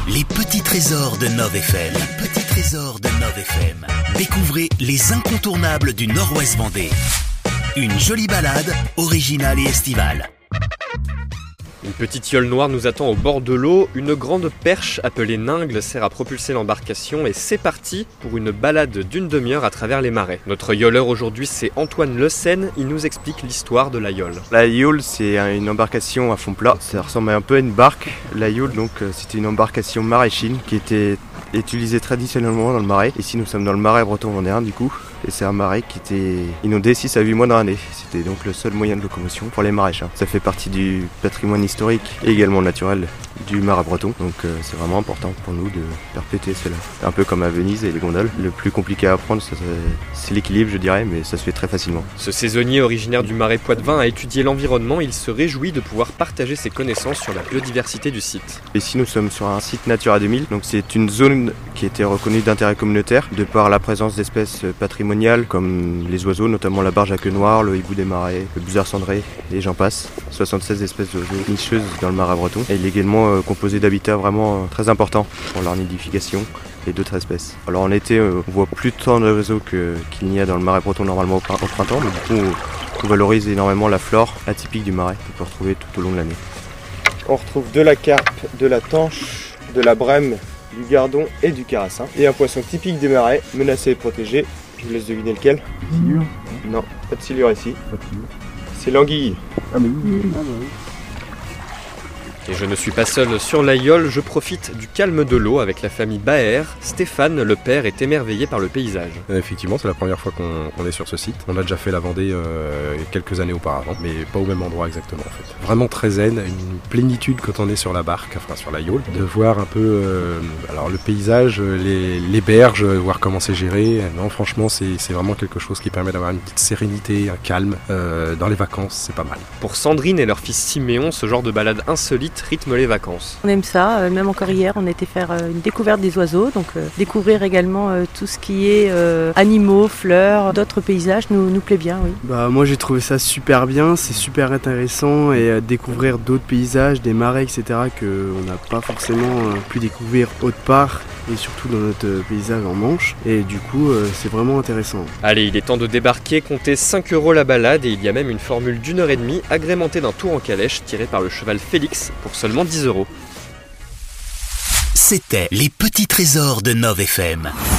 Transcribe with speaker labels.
Speaker 1: Les petits trésors de Nov FM. Les petits trésors de Nov FM. Découvrez les incontournables du Nord-Ouest Vendée. Une jolie balade, originale et estivale.
Speaker 2: Une petite yole noire nous attend au bord de l'eau. Une grande perche appelée ningle sert à propulser l'embarcation et c'est parti pour une balade d'une demi-heure à travers les marais. Notre yoleur aujourd'hui, c'est Antoine Le Seine. Il nous explique l'histoire de la yole.
Speaker 3: La yole, c'est une embarcation à fond plat. Ça ressemble un peu à une barque. La yole, donc, c'était une embarcation maraîchine qui était utilisée traditionnellement dans le marais. Ici, nous sommes dans le marais breton vendéen, du coup. Et c'est un marais qui était inondé 6 à 8 mois dans l'année. C'était donc le seul moyen de locomotion pour les maraîchers. Ça fait partie du patrimoine historique et également naturel du marais breton. Donc c'est vraiment important pour nous de perpétuer cela. Un peu comme à Venise et les gondoles. Le plus compliqué à apprendre, c'est l'équilibre, je dirais, mais ça se fait très facilement.
Speaker 2: Ce saisonnier originaire du marais Poitevin a étudié l'environnement. Il se réjouit de pouvoir partager ses connaissances sur la biodiversité du site.
Speaker 3: Ici, nous sommes sur un site Natura 2000. Donc c'est une zone qui a été reconnue d'intérêt communautaire de par la présence d'espèces patrimoniales comme les oiseaux, notamment la barge à queue noire, le hibou des marais, le busard cendré et j'en passe. 76 espèces d'oiseaux nicheuses dans le marais breton. Et il est également composé d'habitats vraiment très importants pour leur nidification et d'autres espèces. Alors en été, on voit plus tant de réseaux qu'il n'y a dans le marais breton normalement au printemps, mais du coup on valorise énormément la flore atypique du marais qu'on peut retrouver tout au long de l'année. On retrouve de la carpe, de la tanche, de la brème, du gardon et du carassin. Et un poisson typique des marais, menacé et protégé. Je vous laisse deviner lequel.
Speaker 4: Silure ?
Speaker 3: Non, pas de silure ici.
Speaker 4: Pas de silure.
Speaker 3: C'est l'anguille.
Speaker 4: Ah mais oui. Ah bah oui.
Speaker 2: Et je ne suis pas seul sur la yole, je profite du calme de l'eau avec la famille Baer. Stéphane, le père, est émerveillé par le paysage.
Speaker 5: Effectivement, c'est la première fois qu'on est sur ce site. On a déjà fait la Vendée quelques années auparavant, mais pas au même endroit exactement en fait. Vraiment très zen, une plénitude quand on est sur la barque, enfin sur la yole, de voir un peu alors le paysage, les berges, voir comment c'est géré. Non, franchement, c'est vraiment quelque chose qui permet d'avoir une petite sérénité, un calme. Dans les vacances, c'est pas mal.
Speaker 2: Pour Sandrine et leur fils Siméon, ce genre de balade insolite rythme les vacances.
Speaker 6: On aime ça, même encore hier on était faire une découverte des oiseaux, donc découvrir également tout ce qui est animaux, fleurs, d'autres paysages nous plaît bien, oui.
Speaker 7: Moi j'ai trouvé ça super bien, c'est super intéressant et découvrir d'autres paysages, des marais etc. qu'on n'a pas forcément pu découvrir autre part et surtout dans notre paysage en Manche et du coup c'est vraiment intéressant.
Speaker 2: Allez, il est temps de débarquer, comptez 5 € la balade et il y a même une formule d'1h30 agrémentée d'un tour en calèche tiré par le cheval Félix pour seulement 10 €.
Speaker 1: C'était les petits trésors de Nov FM.